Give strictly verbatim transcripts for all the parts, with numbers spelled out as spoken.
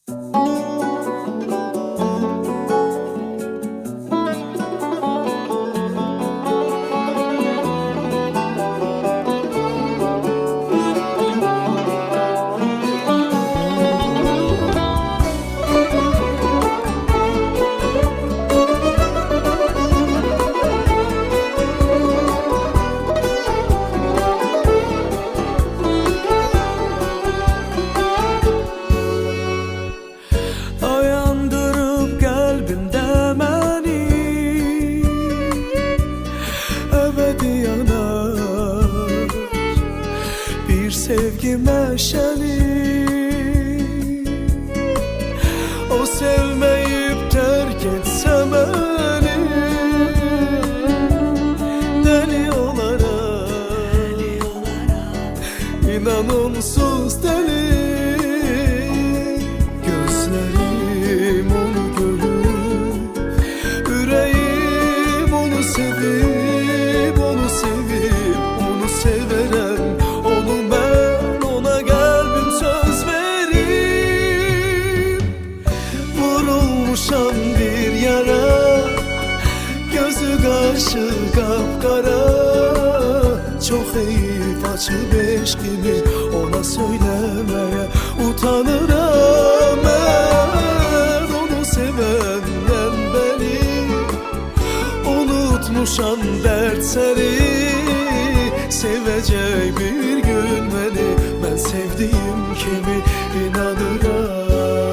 Sevgi meşeli, o sevmeyip terk etse beni deli olarak, inan onsuz deli. Gözlerim onu görür, yüreğim onu sevip, onu sevip, onu severem. Vurulmuşam bir yara, gözü karşı kapkara. Çok eyip açıp eşkimi ona söylemeye utanırım. Ben onu sevenden beni unutmuşam dertleri. Sevecek bir gün beni, ben sevdiğim kimi inanırım.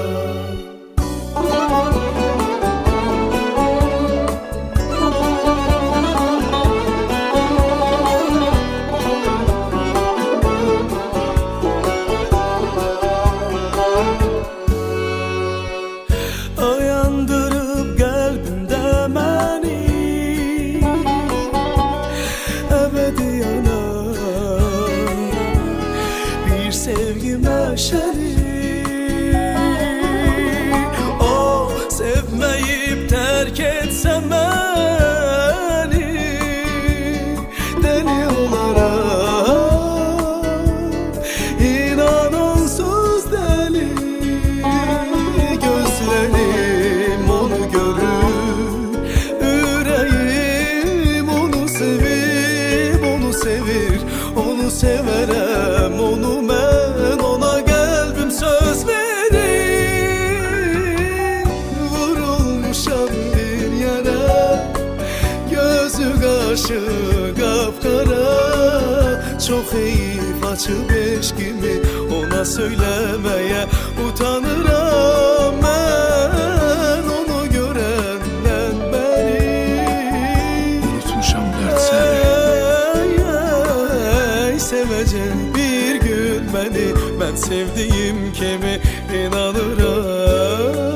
Ayandırıp kalbimde beni ebediyana bir sevgi meşeli. O sevmeyip terk etsem beni deli olarak, inan onsuz deli. Gözlerim onu görür, yüreğim onu sevip, onu sevir, onu severem. Onu ben ona kalbim söz verir. Vurulmuşam bir yara, gözü karşı kapkara. Çok eyip açıp eşkimi ona söylemeye utanırım. Ben onu görenden beri unutmuşam dertleri. Ey, ey, sevecek bir gün beni, ben sevdiğim kimi inanırım.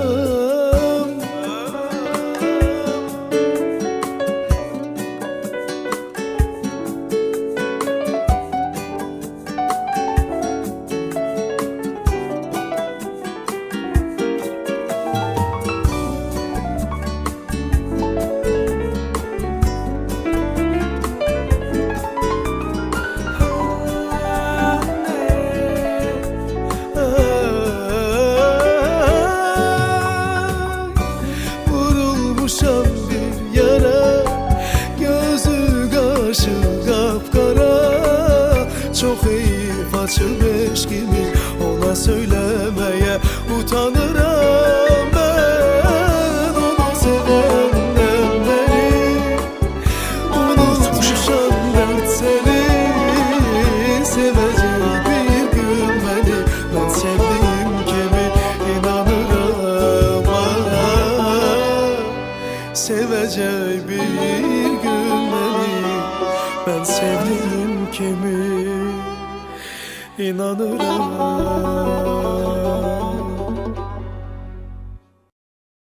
Vurulmuşam bir yara, gözü karşı kapkara. Çok eyip açıp eşkimi ona söylemeye utanırım. Ben onu sevenden beri unutmuşam dertleri. Sevecek bir gün beni, ben sevdiğim kimi inanırım. Sevecek bir gün beni, ben sevdiğim kimi inanırım.